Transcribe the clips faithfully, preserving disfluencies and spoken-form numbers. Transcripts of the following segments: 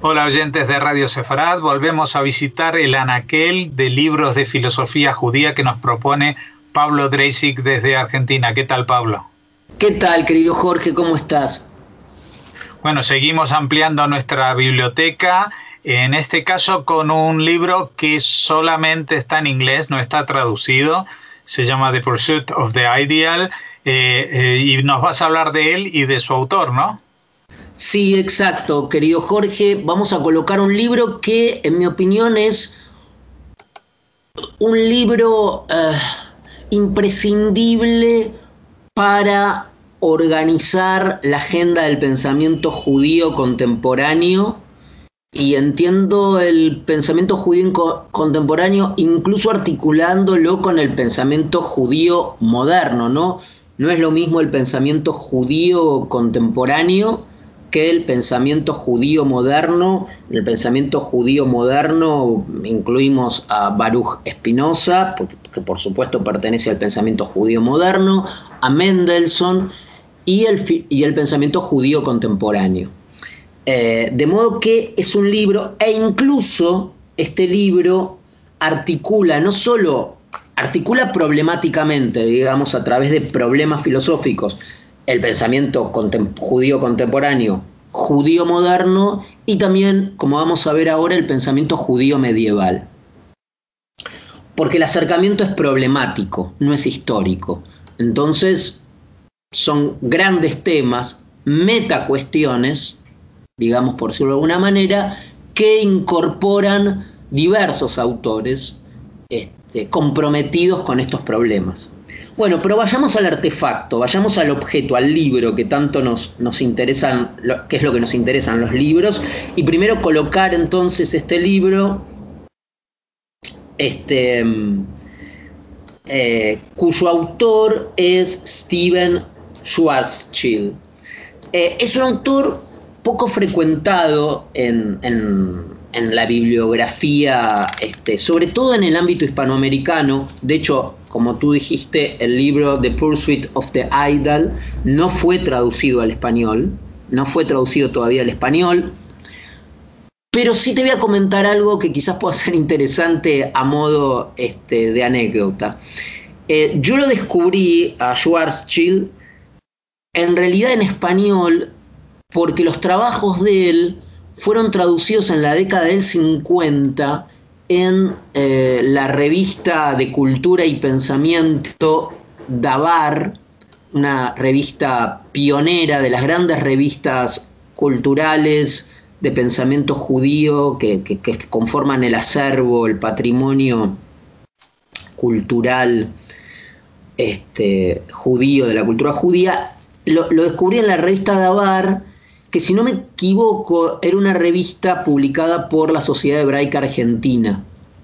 Hola oyentes de Radio Sefarad, volvemos a visitar el anaquel de libros de filosofía judía que nos propone Pablo Dreisig desde Argentina. ¿Qué tal, Pablo? ¿Qué tal, querido Jorge? ¿Cómo estás? Bueno, seguimos ampliando nuestra biblioteca, en este caso con un libro que solamente está en inglés, no está traducido, se llama The Pursuit of the Ideal, eh, eh, y nos vas a hablar de él y de su autor, ¿no? Sí, exacto, querido Jorge. Vamos a colocar un libro que, en mi opinión, es un libro eh, imprescindible para organizar la agenda del pensamiento judío contemporáneo. Y entiendo el pensamiento judío co- contemporáneo incluso articulándolo con el pensamiento judío moderno, ¿no? No es lo mismo el pensamiento judío contemporáneo que el pensamiento judío moderno. En el pensamiento judío moderno incluimos a Baruch Spinoza, que por supuesto pertenece al pensamiento judío moderno, a Mendelssohn y el, y el pensamiento judío contemporáneo. Eh, de modo que es un libro, e incluso este libro articula, no solo articula problemáticamente, digamos, a través de problemas filosóficos, el pensamiento contem- judío contemporáneo, judío moderno, y también, como vamos a ver ahora, el pensamiento judío medieval. Porque el acercamiento es problemático, no es histórico. Entonces, son grandes temas, metacuestiones, digamos por decirlo de alguna manera, que incorporan diversos autores este, comprometidos con estos problemas. Bueno, pero vayamos al artefacto, vayamos al objeto, al libro que tanto nos, nos interesan, lo, que es lo que nos interesan los libros, y primero colocar entonces este libro, este, eh, cuyo autor es Stephen Schwarzschild. Eh, es un autor poco frecuentado en, en, en la bibliografía, este, sobre todo en el ámbito hispanoamericano. De hecho, como tú dijiste, el libro The Pursuit of the Ideal no fue traducido al español, no fue traducido todavía al español, pero sí te voy a comentar algo que quizás pueda ser interesante a modo este, de anécdota. Eh, yo lo descubrí a Schwarzschild en realidad en español, porque los trabajos de él fueron traducidos en la década del cincuenta en eh, la revista de cultura y pensamiento Dabar, una revista pionera de las grandes revistas culturales de pensamiento judío que, que, que conforman el acervo, el patrimonio cultural este, judío, de la cultura judía. Lo, lo descubrí en la revista Dabar, que si no me equivoco era una revista publicada por la Sociedad Hebraica Argentina,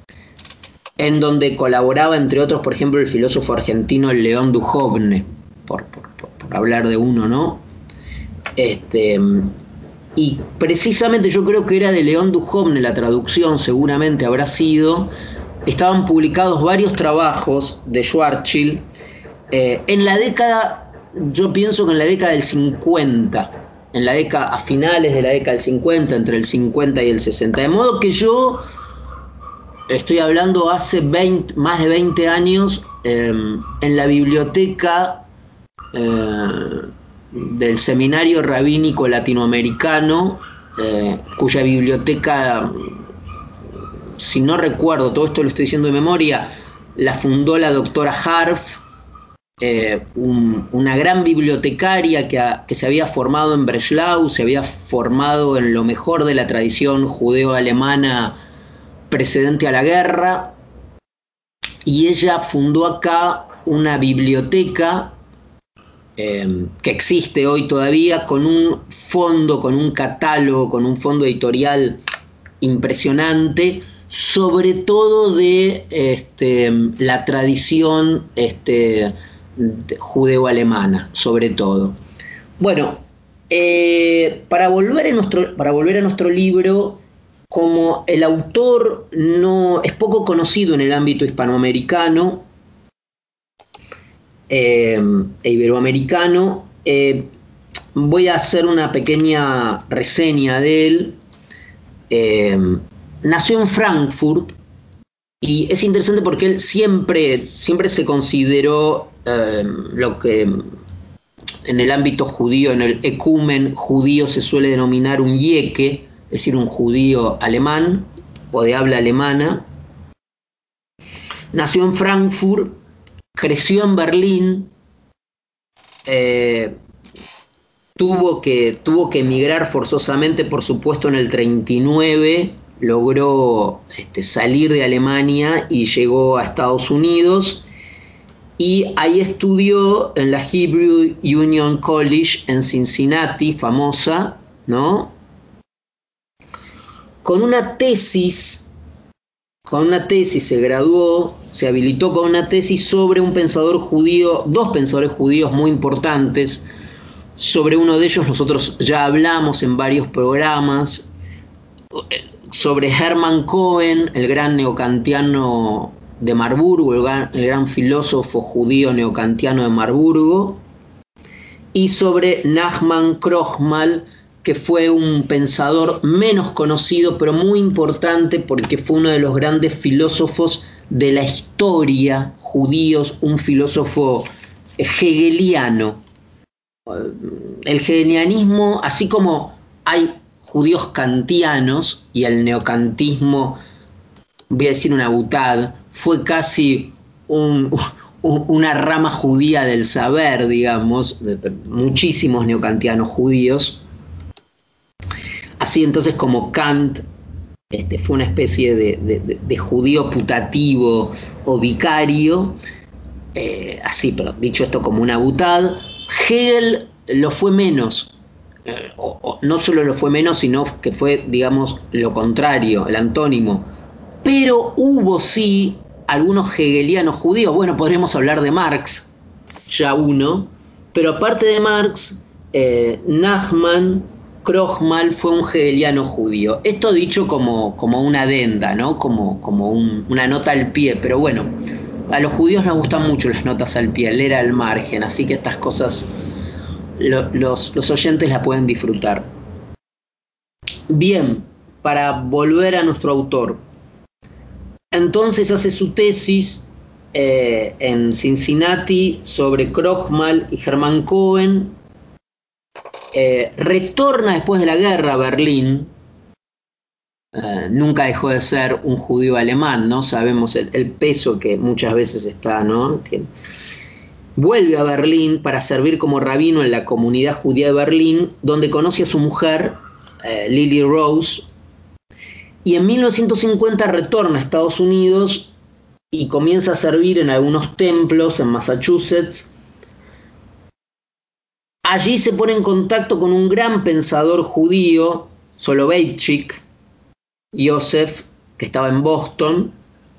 en donde colaboraba entre otros, por ejemplo, el filósofo argentino León Duhovne, por, por, por, por hablar de uno, ¿no? Este, y precisamente yo creo que era de León Duhovne la traducción, seguramente habrá sido. Estaban publicados varios trabajos de Schwarzschild eh, en la década, yo pienso que en la década del cincuenta, en la década, a finales de la década del cincuenta, entre el cincuenta y el sesenta. De modo que yo estoy hablando hace veinte, más de veinte años, eh, en la biblioteca eh, del Seminario Rabínico Latinoamericano, eh, cuya biblioteca, si no recuerdo, todo esto lo estoy diciendo de memoria, la fundó la doctora Harf, Eh, un, una gran bibliotecaria que, a, que se había formado en Breslau, se había formado en lo mejor de la tradición judeo-alemana precedente a la guerra, y ella fundó acá una biblioteca eh, que existe hoy todavía, con un fondo, con un catálogo, con un fondo editorial impresionante, sobre todo de este, la tradición este, judeo-alemana, sobre todo. Bueno, eh, para, volver a nuestro, para volver a nuestro libro, como el autor no es poco conocido en el ámbito hispanoamericano eh, e iberoamericano, eh, voy a hacer una pequeña reseña de él. eh, nació en Frankfurt y es interesante porque él siempre, siempre se consideró eh, lo que en el ámbito judío, en el ecumen judío se suele denominar un yeke, es decir, un judío alemán o de habla alemana. Nació en Frankfurt, creció en Berlín, eh, tuvo que, tuvo que emigrar forzosamente, por supuesto, en el treinta y nueve, logró este, salir de Alemania y llegó a Estados Unidos, y ahí estudió en la Hebrew Union College en Cincinnati, famosa, ¿no? Con una tesis, con una tesis se graduó, se habilitó con una tesis sobre un pensador judío, dos pensadores judíos muy importantes. Sobre uno de ellos nosotros ya hablamos en varios programas, sobre Hermann Cohen, el gran neocantiano de Marburgo, el gran, el gran filósofo judío neocantiano de Marburgo, y sobre Nachman Krochmal, que fue un pensador menos conocido, pero muy importante porque fue uno de los grandes filósofos de la historia judíos, un filósofo hegeliano. El hegelianismo, así como hay judíos kantianos y el neocantismo, voy a decir una butad, fue casi un, un, una rama judía del saber, digamos, muchísimos neocantianos judíos. Así entonces como Kant este, fue una especie de, de, de judío putativo o vicario, eh, así, pero dicho esto como una butad, Hegel lo fue menos, eh, o, o no solo lo fue menos, sino que fue, digamos, lo contrario, el antónimo. Pero hubo sí algunos hegelianos judíos, bueno, podríamos hablar de Marx, ya uno, pero aparte de Marx, eh, Nachman Krochmal fue un hegeliano judío. Esto dicho como, como una adenda, ¿no? Como, como un, una nota al pie, pero bueno, a los judíos les gustan mucho las notas al pie, leer al margen, así que estas cosas lo, los, los oyentes las pueden disfrutar. Bien, para volver a nuestro autor. Entonces hace su tesis eh, en Cincinnati sobre Krochmal y Hermann Cohen. Eh, retorna después de la guerra a Berlín. Eh, nunca dejó de ser un judío alemán, ¿no? Sabemos el, el peso que muchas veces está, ¿no? Tiene. Vuelve a Berlín para servir como rabino en la comunidad judía de Berlín, donde conoce a su mujer, eh, Lily Rose, y en mil novecientos cincuenta retorna a Estados Unidos y comienza a servir en algunos templos en Massachusetts. Allí se pone en contacto con un gran pensador judío, Soloveitchik, Yosef, que estaba en Boston.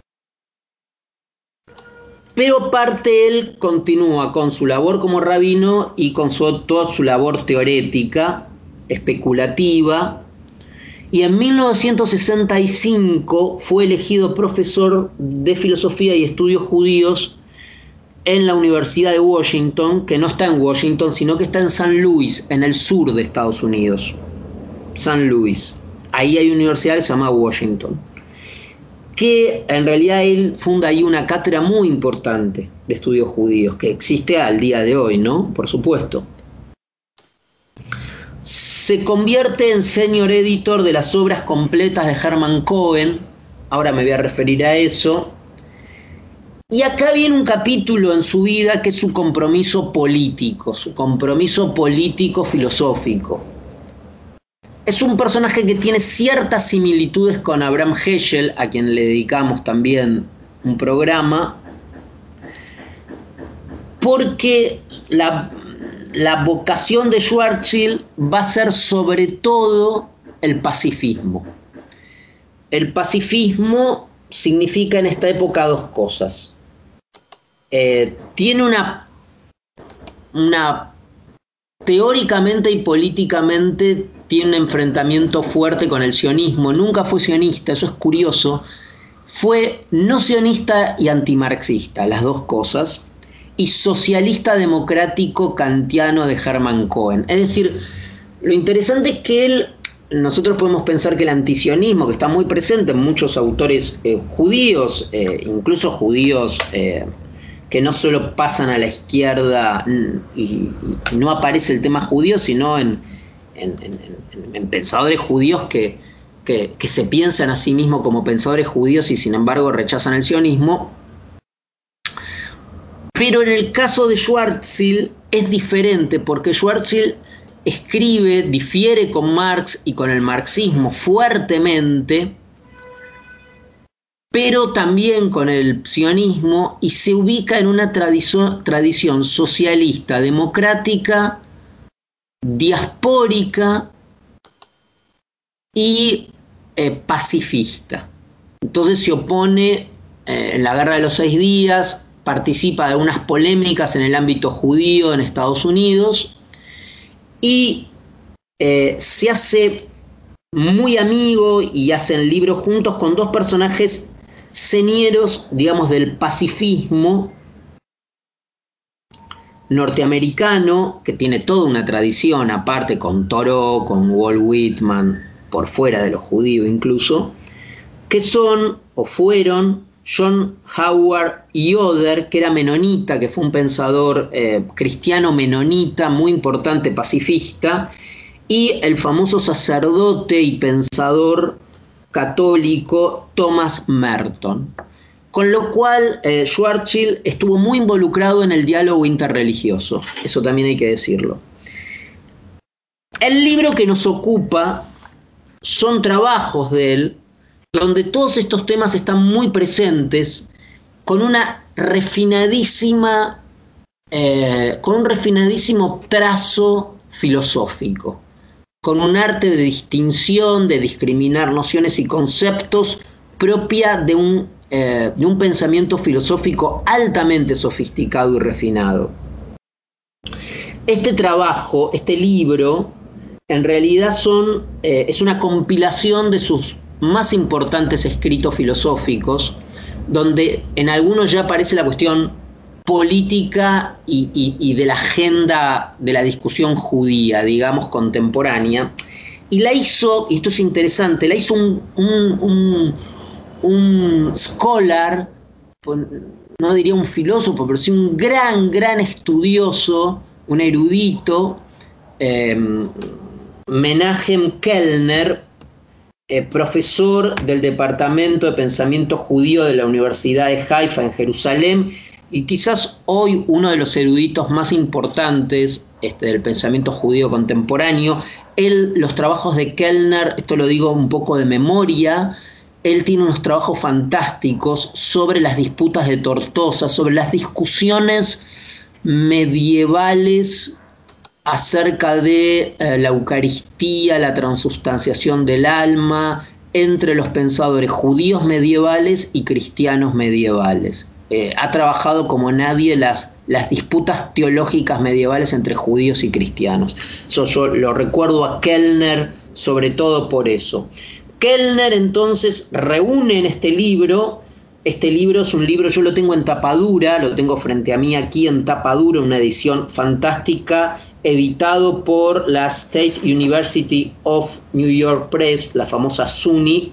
Pero parte él continúa con su labor como rabino y con su, toda su labor teorética, especulativa. Y en mil novecientos sesenta y cinco fue elegido profesor de filosofía y estudios judíos en la Universidad de Washington, que no está en Washington, sino que está en San Luis, en el sur de Estados Unidos. San Luis. Ahí hay una universidad que se llama Washington. Que en realidad él funda ahí una cátedra muy importante de estudios judíos, que existe al día de hoy, ¿no? Por supuesto. Se convierte en senior editor de las obras completas de Hermann Cohen. Ahora me voy a referir a eso. Y acá viene un capítulo en su vida que es su compromiso político, su compromiso político-filosófico. Es un personaje que tiene ciertas similitudes con Abraham Heschel, a quien le dedicamos también un programa, porque la, la vocación de Schwarzschild va a ser sobre todo el pacifismo. El pacifismo significa en esta época dos cosas. Eh, tiene una, una, teóricamente y políticamente, tiene un enfrentamiento fuerte con el sionismo. Nunca fue sionista, eso es curioso. Fue no sionista y antimarxista, las dos cosas, y socialista democrático kantiano de Hermann Cohen. Es decir, lo interesante es que él nosotros podemos pensar que el antisionismo, que está muy presente en muchos autores eh, judíos, eh, incluso judíos eh, que no solo pasan a la izquierda y, y, y no aparece el tema judío, sino en, en, en, en pensadores judíos que, que, que se piensan a sí mismos como pensadores judíos y sin embargo rechazan el sionismo. Pero en el caso de Schwarzschild es diferente, porque Schwarzschild escribe, difiere con Marx y con el marxismo fuertemente, pero también con el sionismo, y se ubica en una tradición, tradición socialista, democrática, diaspórica y eh, pacifista. Entonces se opone eh, en la Guerra de los Seis Días, participa de algunas polémicas en el ámbito judío en Estados Unidos y eh, se hace muy amigo y hacen libros juntos con dos personajes señeros, digamos, del pacifismo norteamericano, que tiene toda una tradición, aparte con Thoreau, con Walt Whitman, por fuera de lo judío incluso, que son o fueron John Howard Yoder, que era menonita, que fue un pensador eh, cristiano menonita muy importante, pacifista, y el famoso sacerdote y pensador católico Thomas Merton. Con lo cual eh, Schwarzschild estuvo muy involucrado en el diálogo interreligioso, eso también hay que decirlo. El libro que nos ocupa son trabajos de él, donde todos estos temas están muy presentes, con una refinadísima, eh, con un refinadísimo trazo filosófico, con un arte de distinción, de discriminar nociones y conceptos propia de un, eh, de un pensamiento filosófico altamente sofisticado y refinado. Este trabajo, este libro, en realidad son, eh, es una compilación de sus más importantes escritos filosóficos, donde en algunos ya aparece la cuestión política y, y, y de la agenda de la discusión judía, digamos, contemporánea, y la hizo, y esto es interesante, la hizo un, un, un, un scholar, no diría un filósofo, pero sí un gran, gran estudioso, un erudito, eh, Menachem Kellner, eh, profesor del Departamento de Pensamiento Judío de la Universidad de Haifa en Jerusalén, y quizás hoy uno de los eruditos más importantes este, del pensamiento judío contemporáneo. Él, los trabajos de Kellner, esto lo digo un poco de memoria, él tiene unos trabajos fantásticos sobre las disputas de Tortosa, sobre las discusiones medievales acerca de eh, la Eucaristía, la transustanciación del alma, entre los pensadores judíos medievales y cristianos medievales. Eh, ha trabajado como nadie las, las disputas teológicas medievales entre judíos y cristianos. So, yo lo recuerdo a Kellner sobre todo por eso. Kellner entonces reúne en este libro, este libro es un libro, yo lo tengo en tapadura, lo tengo frente a mí aquí en tapadura, una edición fantástica, editado por la State University of New York Press, la famosa SUNY,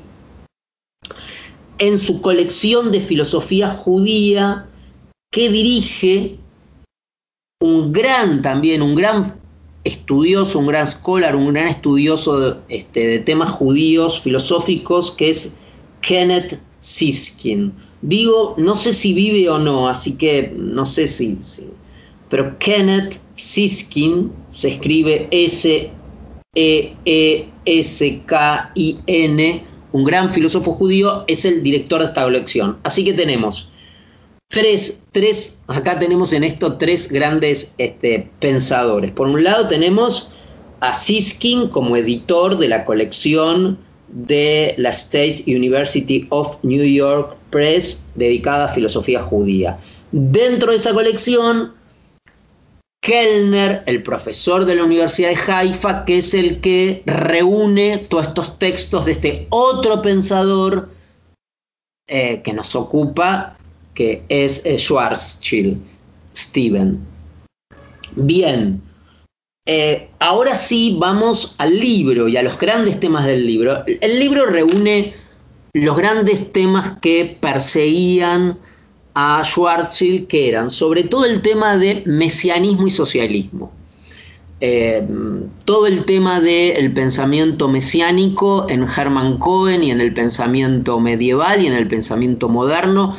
en su colección de filosofía judía que dirige un gran también, un gran estudioso, un gran scholar, un gran estudioso de, este, de temas judíos filosóficos, que es Kenneth Siskin. Digo, no sé si vive o no, así que no sé si... si pero Kenneth Siskin se escribe S E E S K I N, un gran filósofo judío, es el director de esta colección. Así que tenemos tres, tres acá tenemos en esto tres grandes este, pensadores. Por un lado tenemos a Siskin como editor de la colección de la State University of New York Press dedicada a filosofía judía. Dentro de esa colección, Kellner, el profesor de la Universidad de Haifa, que es el que reúne todos estos textos de este otro pensador eh, que nos ocupa, que es eh, Schwarzschild, Stephen. Bien, Eh, ahora sí vamos al libro y a los grandes temas del libro. El libro reúne los grandes temas que perseguían a Schwarzschild, que eran sobre todo el tema de mesianismo y socialismo. Eh, todo el tema del pensamiento mesiánico en Hermann Cohen y en el pensamiento medieval y en el pensamiento moderno,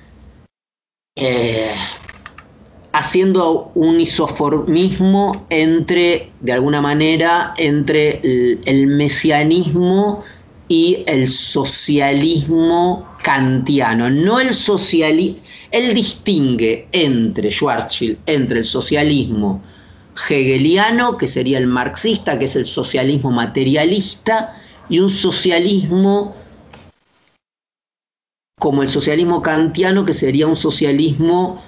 eh, haciendo un isoformismo entre, de alguna manera, entre el, el mesianismo y el socialismo kantiano. No el socialismo, él distingue entre Schwarzschild, entre el socialismo hegeliano, que sería el marxista, que es el socialismo materialista, y un socialismo como el socialismo kantiano, que sería un socialismo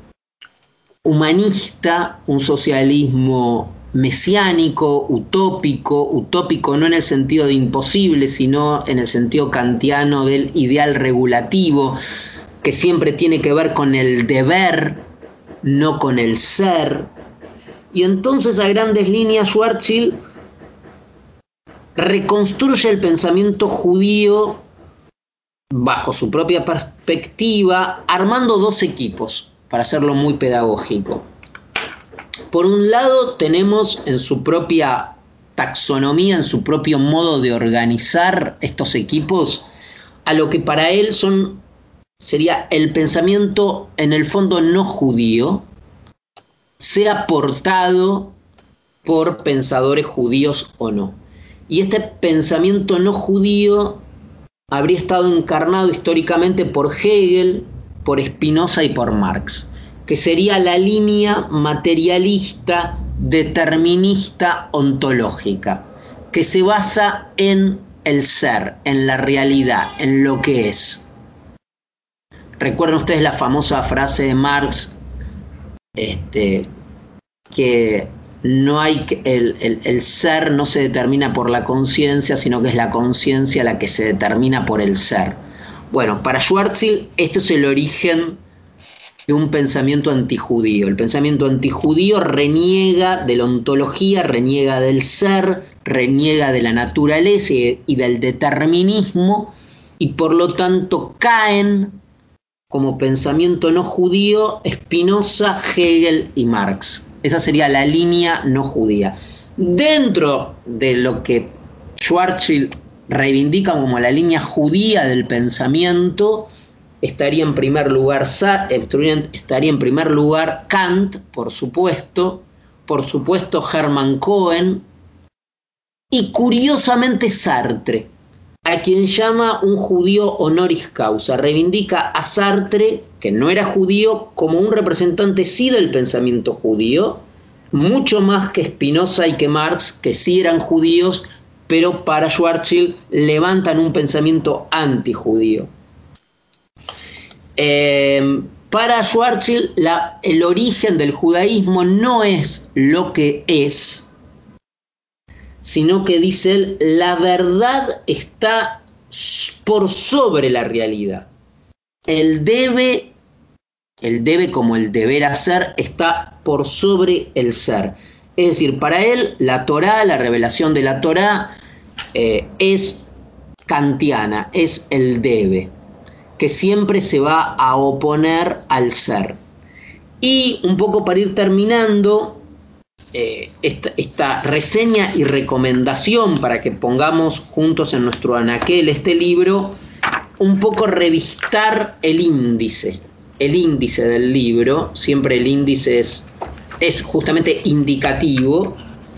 humanista, un socialismo mesiánico, utópico, utópico no en el sentido de imposible, sino en el sentido kantiano del ideal regulativo, que siempre tiene que ver con el deber, no con el ser. Y entonces, a grandes líneas, Schwarzschild reconstruye el pensamiento judío bajo su propia perspectiva, armando dos equipos, para hacerlo muy pedagógico. Por un lado, tenemos en su propia taxonomía, en su propio modo de organizar estos equipos, a lo que para él son, sería el pensamiento en el fondo no judío, sea portado por pensadores judíos o no. Y este pensamiento no judío habría estado encarnado históricamente por Hegel, por Spinoza y por Marx, que sería la línea materialista, determinista, ontológica, que se basa en el ser, en la realidad, en lo que es. Recuerden ustedes la famosa frase de Marx, este, que no hay el, el, el ser no se determina por la conciencia, sino que es la conciencia la que se determina por el ser. Bueno, para Schwarzschild esto es el origen de un pensamiento antijudío. El pensamiento antijudío reniega de la ontología, reniega del ser, reniega de la naturaleza y, y del determinismo, y por lo tanto caen como pensamiento no judío Spinoza, Hegel y Marx. Esa sería la línea no judía. Dentro de lo que Schwarzschild reivindica como la línea judía del pensamiento, estaría en primer lugar estaría en primer lugar Kant, por supuesto, por supuesto Hermann Cohen y curiosamente Sartre, a quien llama un judío honoris causa. Reivindica a Sartre, que no era judío, como un representante sí del pensamiento judío, mucho más que Spinoza y que Marx, que sí eran judíos, pero para Schwarzschild levantan un pensamiento antijudío. Eh, para Schwarzschild la, el origen del judaísmo no es lo que es, sino que dice él, la verdad está por sobre la realidad. El debe, el debe como el deber hacer, está por sobre el ser. Es decir, para él la Torá, la revelación de la Torá, eh, es kantiana, es el debe, que siempre se va a oponer al ser. Y un poco para ir terminando, Eh, esta, esta reseña y recomendación para que pongamos juntos en nuestro anaquel este libro, un poco revistar el índice, el índice del libro. Siempre el índice es, es justamente indicativo,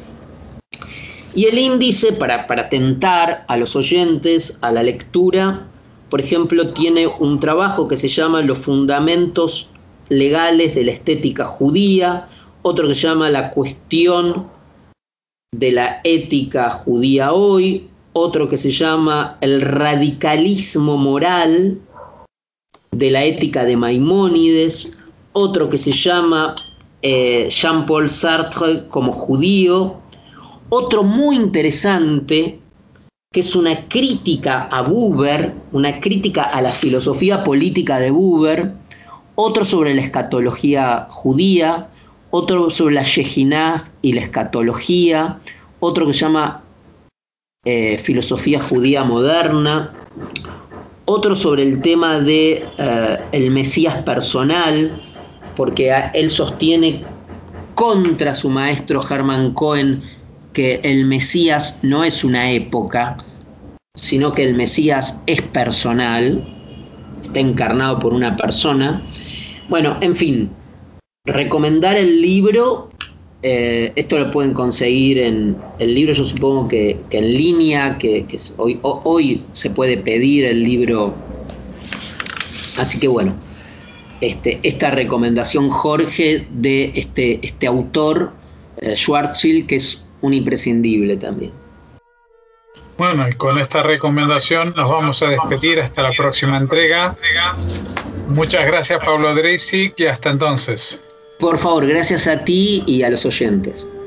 y el índice para, para tentar a los oyentes a la lectura, por ejemplo, tiene un trabajo que se llama Los fundamentos legales de la estética judía, otro que se llama La cuestión de la ética judía hoy, otro que se llama El radicalismo moral de la ética de Maimónides, otro que se llama eh, Jean-Paul Sartre como judío, otro muy interesante que es una crítica a Buber, una crítica a la filosofía política de Buber, otro sobre la escatología judía, otro sobre la Shejinah y la escatología, otro que se llama eh, Filosofía Judía Moderna, otro sobre el tema de eh, el Mesías personal, porque él sostiene contra su maestro Hermann Cohen que el Mesías no es una época, sino que el Mesías es personal, está encarnado por una persona. Bueno, en fin, recomendar el libro, eh, esto lo pueden conseguir en el libro, yo supongo que, que en línea, que, que hoy, hoy se puede pedir el libro, así que bueno, este, esta recomendación, Jorge, de este, este autor, eh, Schwarzschild, que es un imprescindible también. Bueno, y con esta recomendación nos vamos a despedir hasta la próxima entrega. Muchas gracias, Pablo Dreisig, y hasta entonces. Por favor, gracias a ti y a los oyentes.